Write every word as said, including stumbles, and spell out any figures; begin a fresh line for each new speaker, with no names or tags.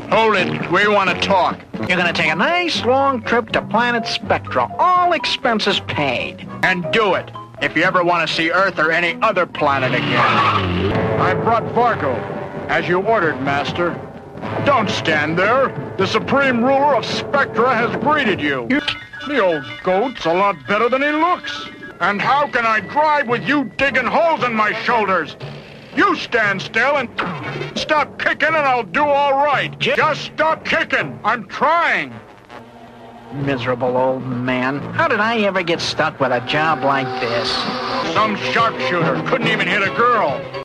Hold it. We want to talk.
You're gonna take a nice long trip to planet Spectra, all expenses paid.
And do it, if you ever want to see Earth or any other planet again. I brought Vargo, as you ordered, Master. Don't stand there. The Supreme Ruler of Spectra has greeted you. you. The old goat's a lot better than he looks. And how can I drive with you digging holes in my shoulders? You stand still and stop kicking and I'll do all right. Just stop kicking. I'm trying.
Miserable old man. How did I ever get stuck with a job like this?
Some sharpshooter couldn't even hit a girl.